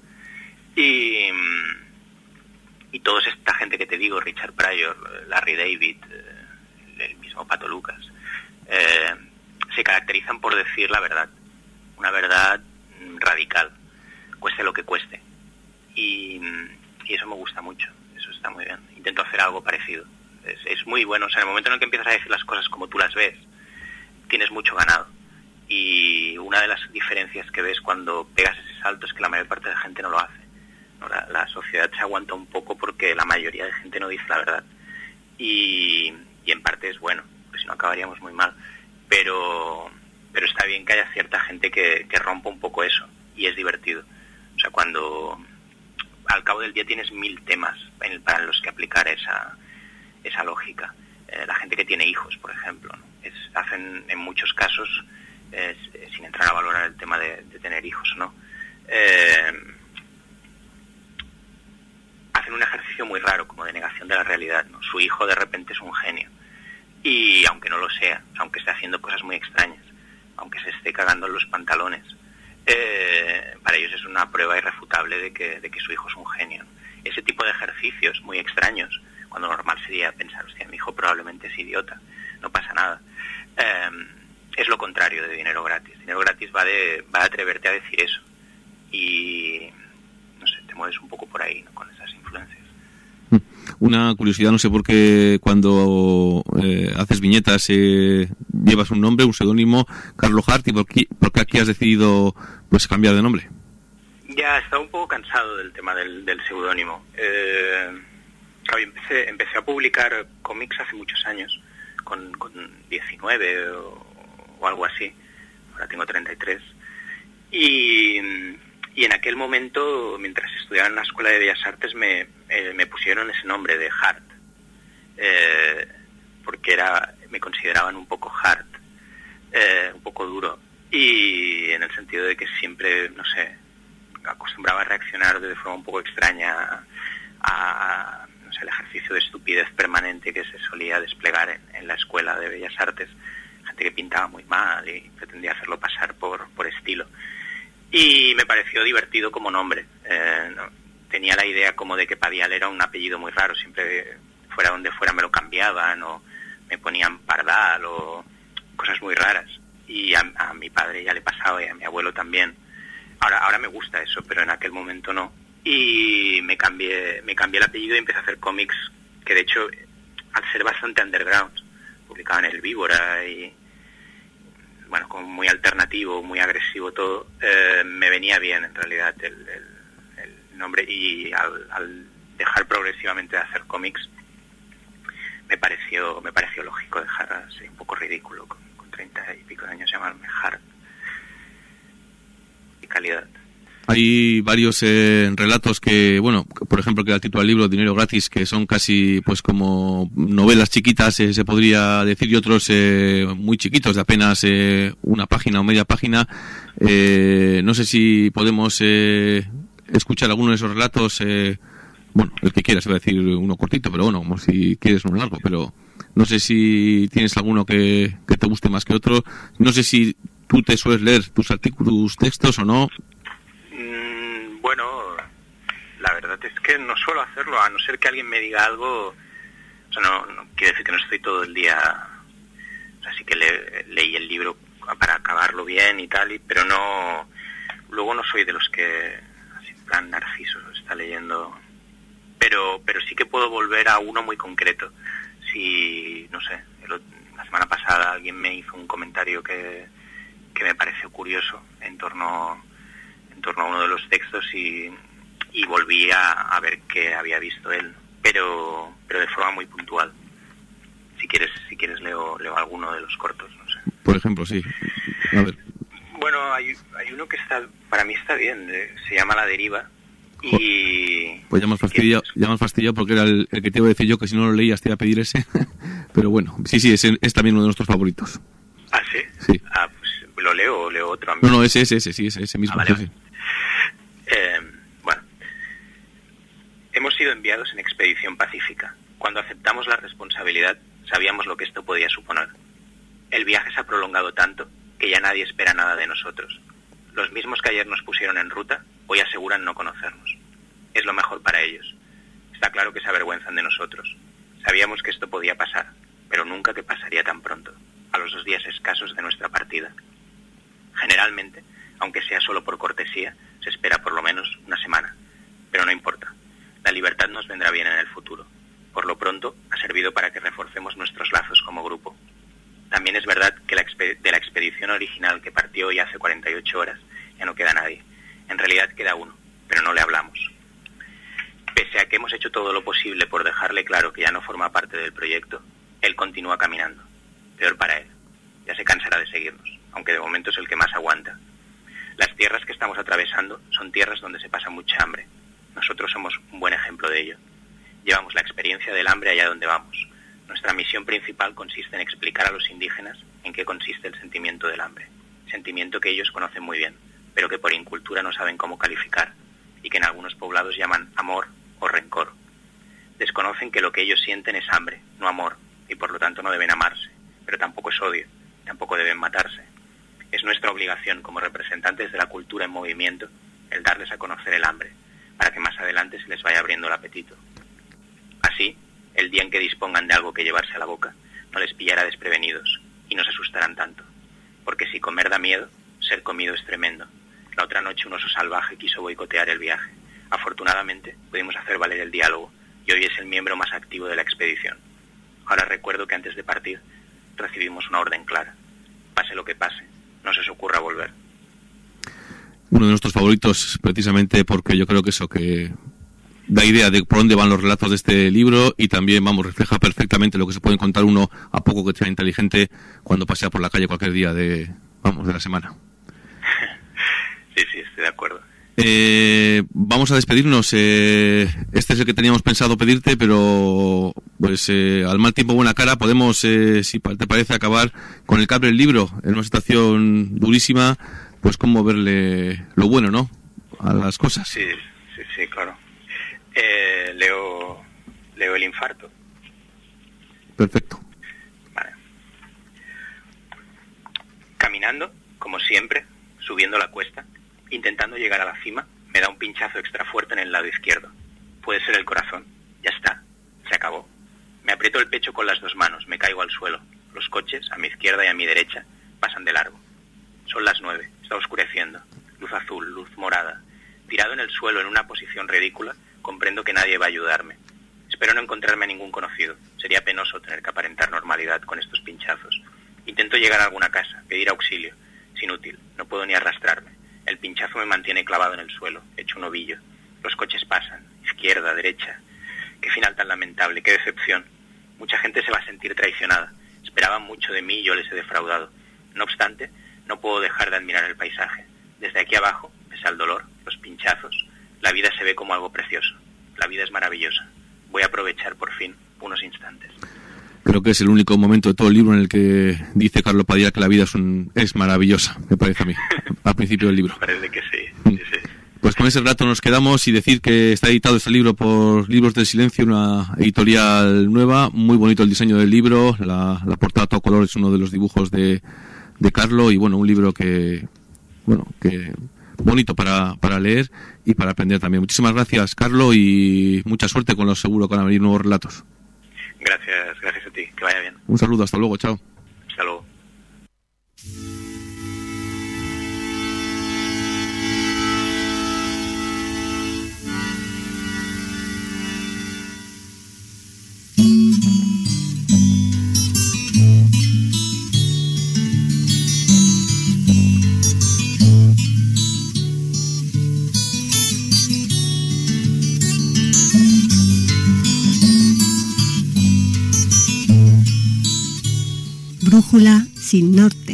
Y toda esta gente que te digo, Richard Pryor, Larry David, el mismo Pato Lucas, se caracterizan por decir la verdad, una verdad radical, cueste lo que cueste. Y eso me gusta mucho, eso está muy bien. Intento hacer algo parecido. Es muy bueno. O sea, en el momento en el que empiezas a decir las cosas como tú las ves, tienes mucho ganado. Y una de las diferencias que ves cuando pegas ese salto es que la mayor parte de la gente no lo hace. ¿No? La sociedad se aguanta un poco porque la mayoría de gente no dice la verdad. Y en parte es bueno, porque si no acabaríamos muy mal. Pero está bien que haya cierta gente que rompa un poco eso, y es divertido. O sea, cuando al cabo del día tienes 1000 temas para los que aplicar esa lógica. La gente que tiene hijos, por ejemplo, ¿no? Hacen en muchos casos, sin entrar a valorar el tema de tener hijos o no, hacen un ejercicio muy raro, como de negación de la realidad, ¿no? Su hijo de repente es un genio, Y aunque no lo sea, aunque esté haciendo cosas muy extrañas, aunque se esté cagando en los pantalones, para ellos es una prueba irrefutable de que su hijo es un genio, ¿no? Ese tipo de ejercicios muy extraños, cuando lo normal sería pensar, hostia, mi hijo probablemente es idiota, no pasa nada, es lo contrario de dinero gratis. Dinero gratis va de atreverte a decir eso. Y, no sé, te mueves un poco por ahí, ¿no?, con esas influencias. Una curiosidad, no sé por qué cuando haces viñetas llevas un nombre, un seudónimo, Carlo Hart, y por qué aquí has decidido pues cambiar de nombre. Ya estaba un poco cansado del tema del seudónimo. Empecé a publicar cómics hace muchos años, con 19 o algo así. Ahora tengo 33. Y en aquel momento, mientras estudiaba en la Escuela de Bellas Artes, me pusieron ese nombre de Hart, porque me consideraban un poco hard, un poco duro, y en el sentido de que siempre, no sé, acostumbraba a reaccionar de forma un poco extraña a no sé, el ejercicio de estupidez permanente que se solía desplegar en la Escuela de Bellas Artes, gente que pintaba muy mal y pretendía hacerlo pasar por estilo. Y me pareció divertido como nombre. Tenía la idea como de que Padial era un apellido muy raro, siempre fuera donde fuera me lo cambiaban o me ponían Pardal o cosas muy raras. Y a mi padre ya le pasaba y a mi abuelo también. Ahora me gusta eso, pero en aquel momento no. Y me cambié el apellido y empecé a hacer cómics que, de hecho, al ser bastante underground, publicaban en El Víbora y, bueno, como muy alternativo, muy agresivo todo, me venía bien en realidad el nombre. Y al dejar progresivamente de hacer cómics me pareció lógico dejar así un poco ridículo con 30 y pico de años llamarme Hart. Y calidad. Hay varios relatos que, bueno, por ejemplo, que el título del libro, Dinero Gratis, que son casi pues como novelas chiquitas, se podría decir, y otros muy chiquitos, de apenas una página o media página. No sé si podemos escuchar alguno de esos relatos, bueno, el que quieras, iba a decir uno cortito, pero bueno, como si quieres uno largo, pero no sé si tienes alguno que te guste más que otro. No sé si tú te sueles leer tus textos o no. Bueno, la verdad es que no suelo hacerlo, a no ser que alguien me diga algo. O sea, no quiere decir que no estoy todo el día. O sea, sí que leí el libro para acabarlo bien y tal, pero no. Luego no soy de los que, así en plan Narciso, está leyendo. Pero sí que puedo volver a uno muy concreto. Si, no sé, la semana pasada alguien me hizo un comentario que me pareció curioso en torno a uno de los textos y volví a ver qué había visto él, pero de forma muy puntual. Si quieres leo alguno de los cortos, no sé. Por ejemplo, sí. A ver. Bueno, hay uno que para mí está bien, se llama La Deriva. Y pues ya me has fastidiado porque era el que te iba a decir yo, que si no lo leías te iba a pedir ese. Pero bueno, sí, es también uno de nuestros favoritos. ¿Ah, sí? Sí. Ah, pues lo leo o leo otro. No, ese mismo. Vale. Sí. Bueno, hemos sido enviados en expedición pacífica. Cuando aceptamos la responsabilidad, sabíamos lo que esto podía suponer. El viaje se ha prolongado tanto que ya nadie espera nada de nosotros. Los mismos que ayer nos pusieron en ruta, hoy aseguran no conocernos. Es lo mejor para ellos. Está claro que se avergüenzan de nosotros. Sabíamos que esto podía pasar, pero nunca que pasaría tan pronto, a los 2 días escasos de nuestra partida. Generalmente, aunque sea solo por cortesía, se espera por lo menos una semana. Pero no importa. La libertad nos vendrá bien en el futuro. Por lo pronto, ha servido para que reforcemos nuestros lazos como grupo. También es verdad que de la expedición original que partió hoy hace 48 horas, ya no queda nadie. En realidad queda uno, pero no le hablamos. Pese a que hemos hecho todo lo posible por dejarle claro que ya no forma parte del proyecto, él continúa caminando. Peor para él. Ya se cansará de seguirnos, aunque de momento es el que más aguanta. Las tierras que estamos atravesando son tierras donde se pasa mucha hambre. Nosotros somos un buen ejemplo de ello. Llevamos la experiencia del hambre allá donde vamos. Nuestra misión principal consiste en explicar a los indígenas en qué consiste el sentimiento del hambre. Sentimiento que ellos conocen muy bien, pero que por incultura no saben cómo calificar, y que en algunos poblados llaman amor o rencor. Desconocen que lo que ellos sienten es hambre, no amor, y por lo tanto no deben amarse, pero tampoco es odio, tampoco deben matarse. Es nuestra obligación como representantes de la cultura en movimiento el darles a conocer el hambre, para que más adelante se les vaya abriendo el apetito. Así, el día en que dispongan de algo que llevarse a la boca, no les pillará desprevenidos y no se asustarán tanto, porque si comer da miedo, ser comido es tremendo. La otra noche un oso salvaje quiso boicotear el viaje. Afortunadamente pudimos hacer valer el diálogo y hoy es el miembro más activo de la expedición. Ahora recuerdo que antes de partir recibimos una orden clara. Pase lo que pase, no se os ocurra volver. Uno de nuestros favoritos, precisamente porque yo creo que eso, que da idea de por dónde van los relatos de este libro y también, refleja perfectamente lo que se puede encontrar uno a poco que sea inteligente cuando pasea por la calle cualquier día de la semana. Sí, estoy de acuerdo. Vamos a despedirnos. Este es el que teníamos pensado pedirte, pero pues al mal tiempo buena cara podemos, si te parece, acabar con el que abre el libro en una situación durísima, pues cómo verle lo bueno, ¿no?, a las cosas. Sí, claro. Leo el infarto. Perfecto. Vale. Caminando, como siempre, subiendo la cuesta, intentando llegar a la cima, me da un pinchazo extra fuerte en el lado izquierdo. Puede ser el corazón. Ya está. Se acabó. Me aprieto el pecho con las dos manos, me caigo al suelo. Los coches, a mi izquierda y a mi derecha, pasan de largo. Son las 9, está oscureciendo. Luz azul, luz morada. Tirado en el suelo en una posición ridícula, comprendo que nadie va a ayudarme. Espero no encontrarme a ningún conocido. Sería penoso tener que aparentar normalidad con estos pinchazos. Intento llegar a alguna casa, pedir auxilio. Es inútil, no puedo ni arrastrarme. El pinchazo me mantiene clavado en el suelo, hecho un ovillo. Los coches pasan, izquierda, derecha. Qué final tan lamentable, qué decepción. Mucha gente se va a sentir traicionada. Esperaban mucho de mí y yo les he defraudado. No obstante, no puedo dejar de admirar el paisaje. Desde aquí abajo, pese al dolor, los pinchazos, la vida se ve como algo precioso. La vida es maravillosa. Voy a aprovechar por fin unos instantes. Creo que es el único momento de todo el libro en el que dice Carlo Padial que la vida es maravillosa, me parece a mí, al principio del libro. Parece que sí. Pues con ese relato nos quedamos y decir que está editado este libro por Libros del Silencio, una editorial nueva. Muy bonito el diseño del libro, la portada a todo color es uno de los dibujos de Carlo y un libro que bonito para leer y para aprender también. Muchísimas gracias, Carlo, y mucha suerte con los seguro que van a venir nuevos relatos. Gracias a ti, que vaya bien. Un saludo, hasta luego, chao. Hasta luego. Brújula sin norte.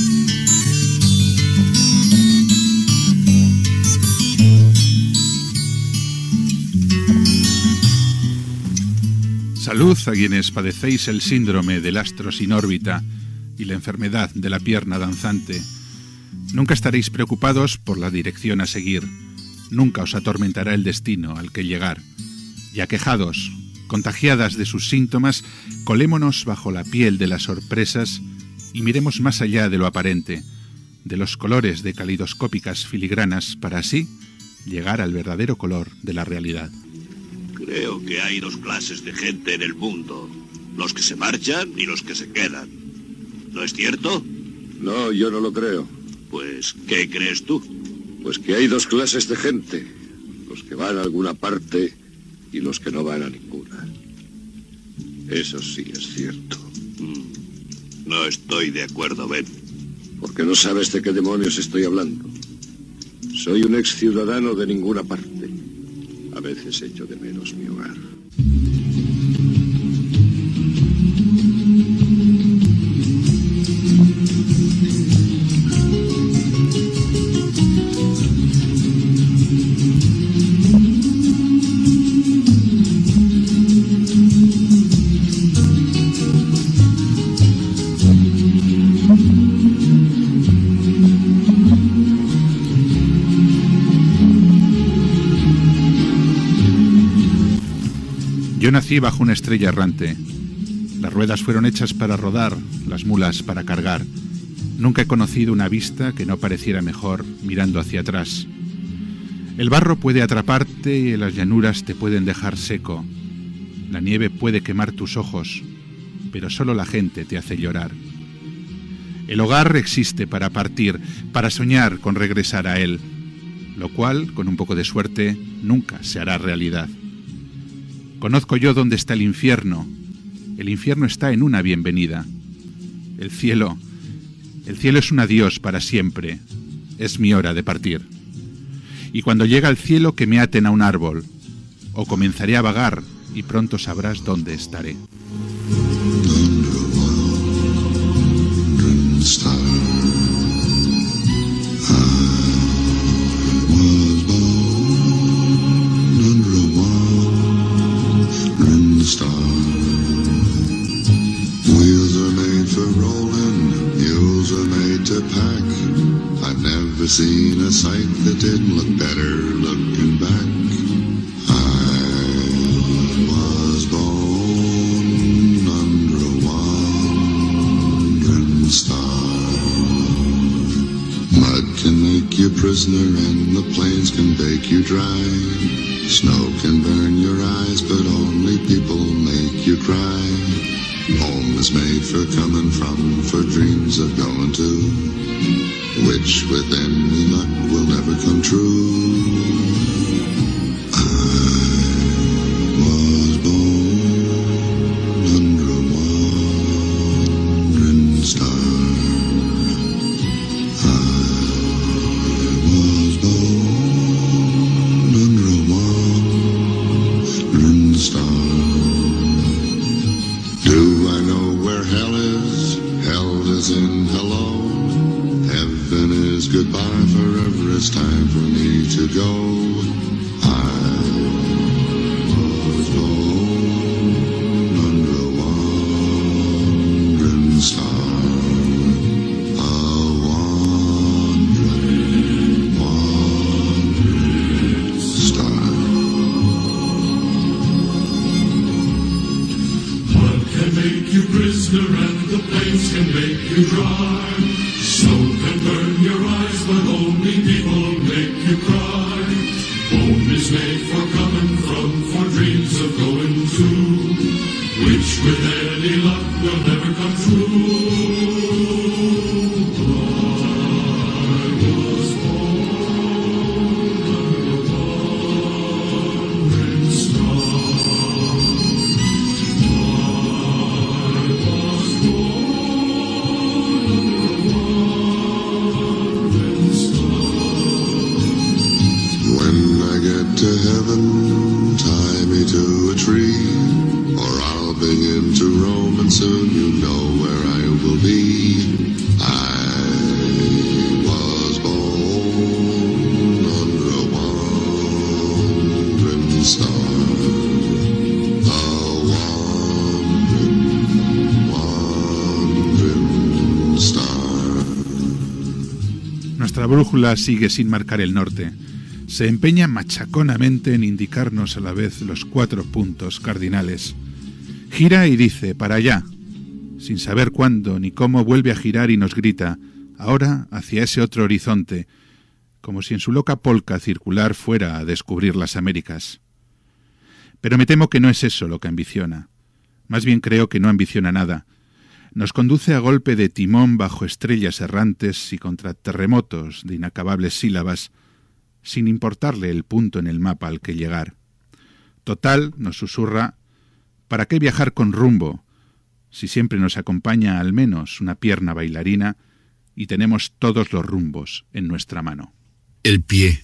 Salud a quienes padecéis el síndrome del astro sin órbita y la enfermedad de la pierna danzante. Nunca estaréis preocupados por la dirección a seguir. Nunca os atormentará el destino al que llegar. Y aquejados, contagiadas de sus síntomas, colémonos bajo la piel de las sorpresas y miremos más allá de lo aparente, de los colores de calidoscópicas filigranas, para así llegar al verdadero color de la realidad. Creo que hay dos clases de gente en el mundo, los que se marchan y los que se quedan. ¿No es cierto? No, yo no lo creo. Pues, ¿qué crees tú? Pues que hay dos clases de gente, los que van a alguna parte y los que no van a ninguna. Eso sí es cierto. No estoy de acuerdo, Ben. Porque no sabes de qué demonios estoy hablando. Soy un ex ciudadano de ninguna parte. A veces echo de menos mi hogar. Yo nací bajo una estrella errante. La Las ruedas fueron hechas para rodar, las mulas para cargar. Nunca he conocido una vista que no pareciera mejor mirando hacia atrás. El barro puede atraparte y las llanuras te pueden dejar seco. La nieve puede quemar tus ojos, pero solo la gente te hace llorar. El hogar existe para partir, para soñar con regresar a él, lo cual, con un poco de suerte, nunca se hará realidad. Conozco yo dónde está el infierno. El infierno está en una bienvenida. El cielo es un adiós para siempre. Es mi hora de partir. Y cuando llega al cielo, que me aten a un árbol, o comenzaré a vagar y pronto sabrás dónde estaré. Seen a sight that didn't look better looking back. I was born under a wandering star. Mud can make you prisoner and the plains can bake you dry. Snow can burn your eyes but only people make you cry. Home is made for coming from, for dreams of going to, which with any luck will never come true. I was born under a wandering star. I was born under a wandering star. Do I know where hell is? Hell is in hello. Heaven is goodbye, forever it's time for me to go. I was born under a wandering star. A wandering star. Mud can make you prisoner and the plains can make you dry. Snow can burn your eyes, but only people make you cry. Home is made for coming from, for dreams of going to, which with any luck will never come true. I was born under a wandering star. I was born under a wandering star. When I get to heaven, tie me to a tree, or I'll begin to roam, and soon you know where I will be. I was born under a wandering star. A wandering star. Nuestra brújula sigue sin marcar el norte. Se empeña machaconamente en indicarnos a la vez los 4 puntos cardinales. Gira y dice, para allá. Sin saber cuándo ni cómo vuelve a girar y nos grita, ahora hacia ese otro horizonte, como si en su loca polca circular fuera a descubrir las Américas. Pero me temo que no es eso lo que ambiciona. Más bien creo que no ambiciona nada. Nos conduce a golpe de timón bajo estrellas errantes y contra terremotos de inacabables sílabas, sin importarle el punto en el mapa al que llegar. Total, nos susurra, ¿para qué viajar con rumbo si siempre nos acompaña al menos una pierna bailarina y tenemos todos los rumbos en nuestra mano? El pie.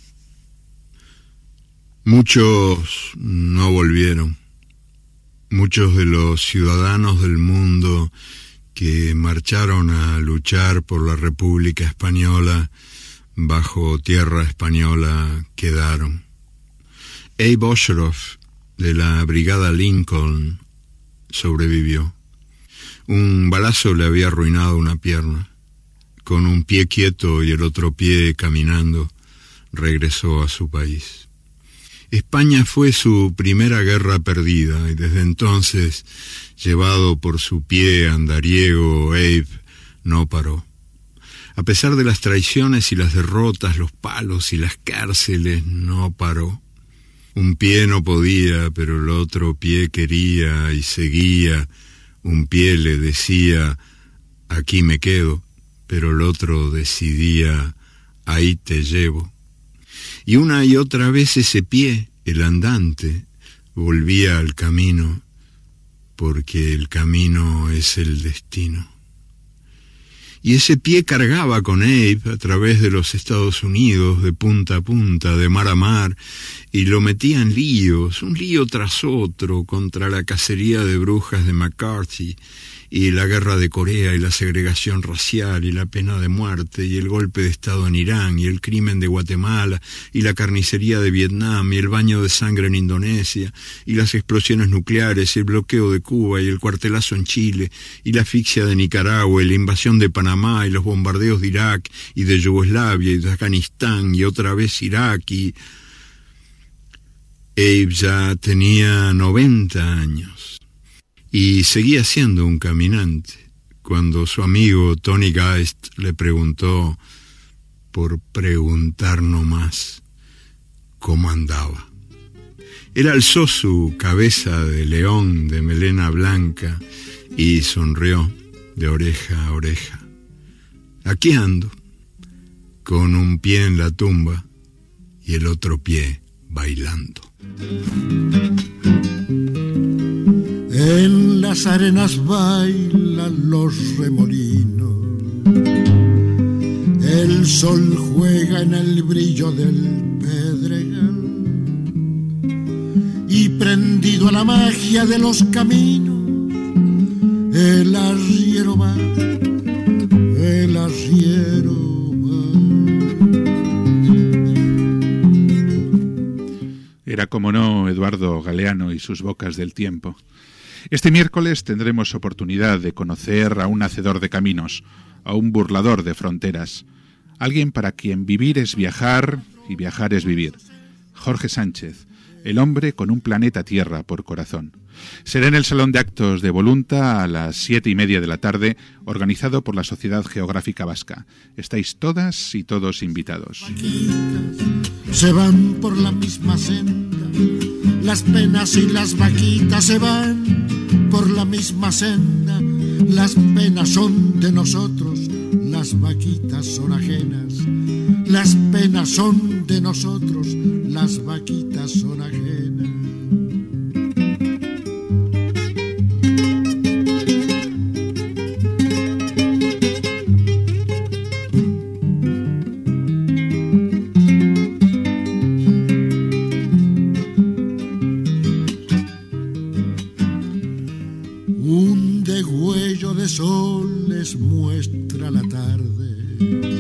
Muchos no volvieron. Muchos de los ciudadanos del mundo que marcharon a luchar por la República Española bajo tierra española quedaron. Abe Osheroff, de la Brigada Lincoln, sobrevivió. Un balazo le había arruinado una pierna. Con un pie quieto y el otro pie caminando, regresó a su país. España fue su primera guerra perdida y desde entonces, llevado por su pie andariego, Abe no paró. A pesar de las traiciones y las derrotas, los palos y las cárceles, no paró. Un pie no podía, pero el otro pie quería y seguía. Un pie le decía, aquí me quedo, pero el otro decidía, ahí te llevo. Y una y otra vez ese pie, el andante, volvía al camino, porque el camino es el destino. Y ese pie cargaba con Abe a través de los Estados Unidos, de punta a punta, de mar a mar, y lo metía en líos, un lío tras otro, contra la cacería de brujas de McCarthy, y la guerra de Corea, y la segregación racial, y la pena de muerte, y el golpe de Estado en Irán, y el crimen de Guatemala, y la carnicería de Vietnam, y el baño de sangre en Indonesia, y las explosiones nucleares, y el bloqueo de Cuba, y el cuartelazo en Chile, y la asfixia de Nicaragua, y la invasión de Panamá, y los bombardeos de Irak, y de Yugoslavia, y de Afganistán, y otra vez Irak, y... Abe ya tenía 90 años. Y seguía siendo un caminante, cuando su amigo Tony Geist le preguntó, por preguntar nomás, cómo andaba. Él alzó su cabeza de león de melena blanca y sonrió de oreja a oreja. Aquí ando, con un pie en la tumba y el otro pie bailando. En las arenas bailan los remolinos, el sol juega en el brillo del pedregal, y prendido a la magia de los caminos, el arriero va, el arriero va. Era, como no, Eduardo Galeano y sus bocas del tiempo. Este miércoles tendremos oportunidad de conocer a un hacedor de caminos, a un burlador de fronteras, alguien para quien vivir es viajar y viajar es vivir. Jorge Sánchez, el hombre con un planeta Tierra por corazón. Será en el Salón de Actos de Volunta a las 7:30 de la tarde, organizado por la Sociedad Geográfica Vasca. Estáis todas y todos invitados. Se van por la misma senda, las penas y las vaquitas se van por la misma senda. Las penas son de nosotros, las vaquitas son ajenas. Las penas son de nosotros, las vaquitas son ajenas. Sol les muestra la tarde,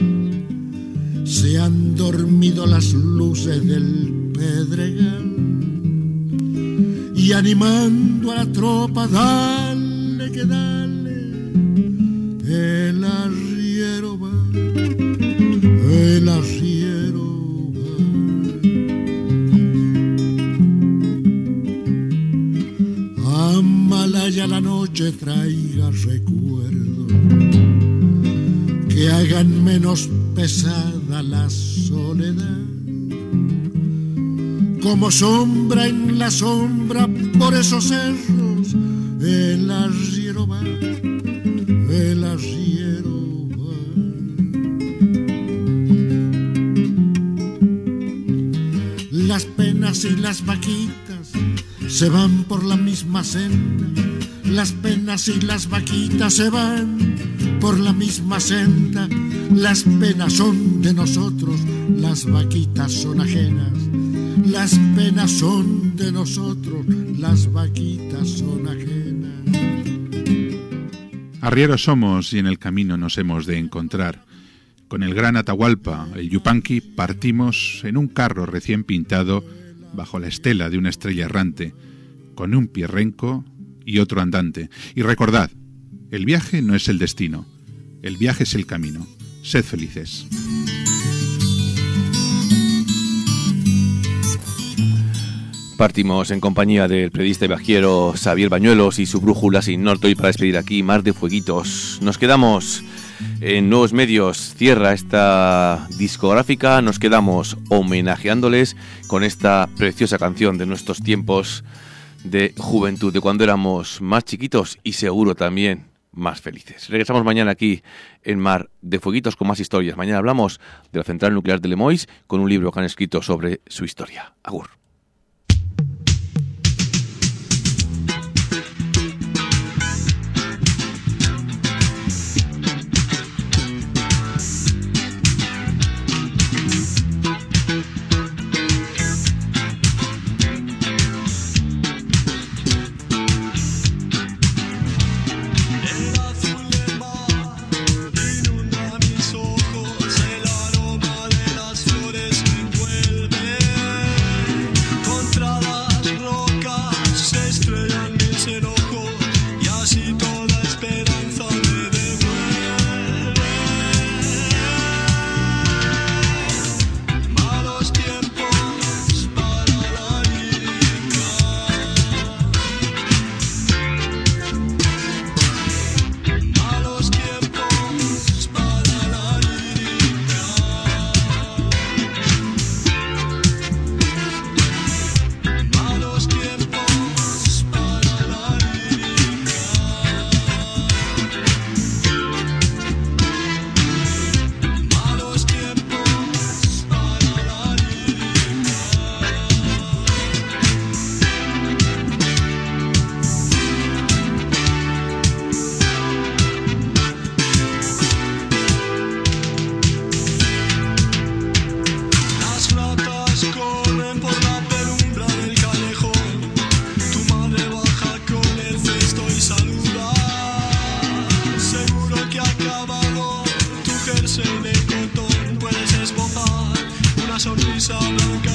se han dormido las luces del pedregal, y animando a la tropa, dale que dale, el arriero va, el arriero va. Amalaya la noche traiga recuerdo, que hagan menos pesada la soledad. Como sombra en la sombra por esos cerros, el arriero va, el arriero va. Las penas y las vaquitas se van por la misma senda. Las penas y las vaquitas se van por la misma senda. Las penas son de nosotros, las vaquitas son ajenas. Las penas son de nosotros, las vaquitas son ajenas. Arrieros somos y en el camino nos hemos de encontrar. Con el gran Atahualpa, el Yupanqui, partimos en un carro recién pintado bajo la estela de una estrella errante, con un pie renco y otro andante. Y recordad, el viaje no es el destino, el viaje es el camino. Sed felices. Partimos en compañía del periodista y viajero Xavier Bañuelos y su brújula sin norte, hoy para despedir aquí Mar de Fueguitos. Nos quedamos en Nuevos Medios, cierra esta discográfica, nos quedamos homenajeándoles con esta preciosa canción de nuestros tiempos de juventud, de cuando éramos más chiquitos y seguro también más felices. Regresamos mañana aquí en Mar de Fueguitos con más historias. Mañana hablamos de la central nuclear de Lemoiz con un libro que han escrito sobre su historia. Agur. Sonrisa blanca.